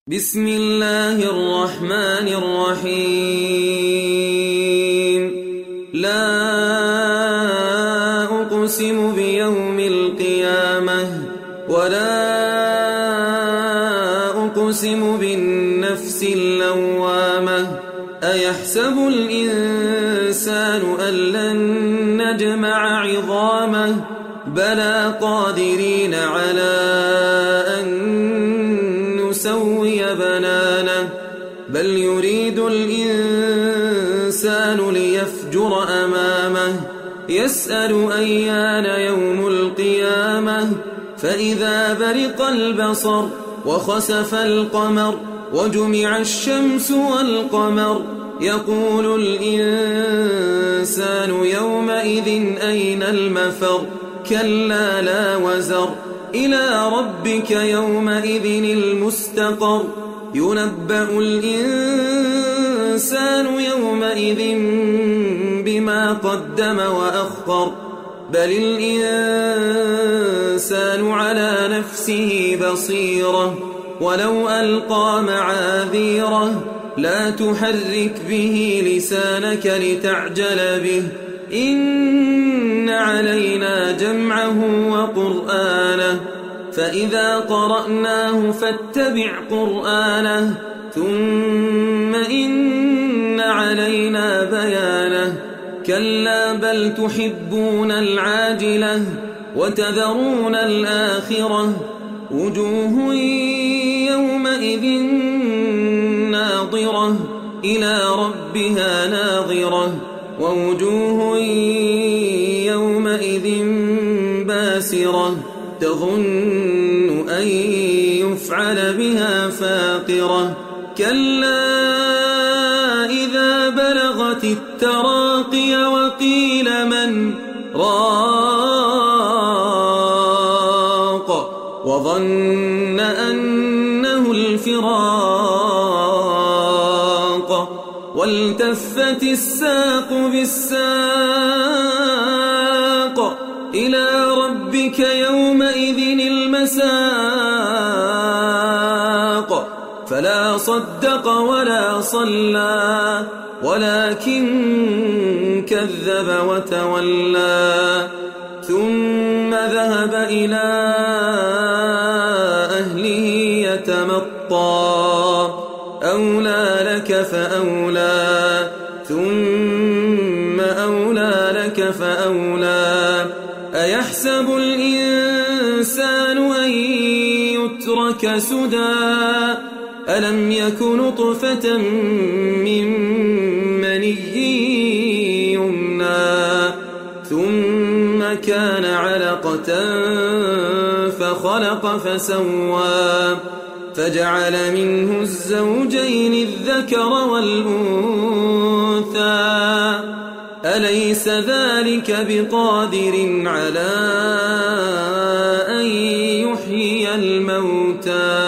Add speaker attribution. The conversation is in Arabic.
Speaker 1: بسم الله الرحمن الرحيم لا أقسم بيوم القيامة ولا أقسم بالنفس اللوامة أيحسب الإنسان أن لن نجمع عظامه بلى قادرين على أن نسوي بنانه بل يريد الإنسان ليفجر أمامه يسأل أيان يوم القيامة فإذا برق البصر وخسف القمر وجمع الشمس والقمر يقول الإنسان يومئذ أين المفر كلا لا وزر إلى ربك يومئذ المستقر ينبأ الإنسان يومئذ بما قدم وأخر بل الإنسان على نفسه بصيرة ولو ألقى معاذيره لا تحرك به لسانك لتعجل به إن علينا جمعه وقرآنه فإذا قرأناه فاتبع قرآنه ثم إن علينا بيانه كلا بل تحبون العاجلة وتذرون الآخرة وجوه يومئذ ناظرة إلى ربها ناظرة ووجوه يومئذ باسرة تظن أن يفعل بها فاقرة كلا إذا بلغت التراقي وقيل من راق وظن أنه الفراق والتفت الساق بالساق إلى ربك يومئذ المساق فلا صدق ولا صلى ولكن كذب وتولى ثم ذهب إلى أهله يتمطى أولى لك فأولى ثم أولى لك فأولى أيحسب الإنسان أن يترك سدى ألم يك نطفة من مني يمنى ثم كان علقة فخلق فسوى فجعل منه الزوجين الذكر والأنثى أليس ذلك بقادر على أن يحيي الموتى